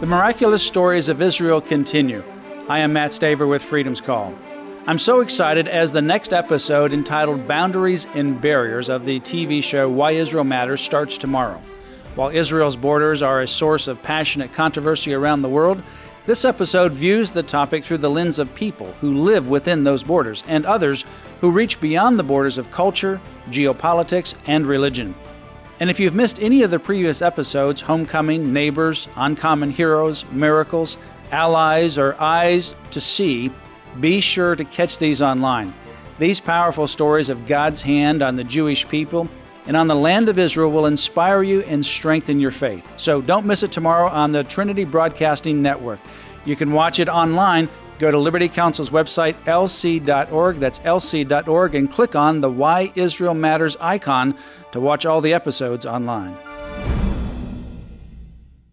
The miraculous stories of Israel continue. I am Matt Staver with Freedom's Call. I'm so excited as the next episode entitled Boundaries and Barriers of the TV show Why Israel Matters starts tomorrow. While Israel's borders are a source of passionate controversy around the world, this episode views the topic through the lens of people who live within those borders and others who reach beyond the borders of culture, geopolitics, and religion. And if you've missed any of the previous episodes, Homecoming, Neighbors, Uncommon Heroes, Miracles, Allies, or Eyes to See, be sure to catch these online. These powerful stories of God's hand on the Jewish people and on the land of Israel will inspire you and strengthen your faith. So don't miss it tomorrow on the Trinity Broadcasting Network. You can watch it online. Go to Liberty Counsel's website, lc.org, that's lc.org, and click on the Why Israel Matters icon to watch all the episodes online.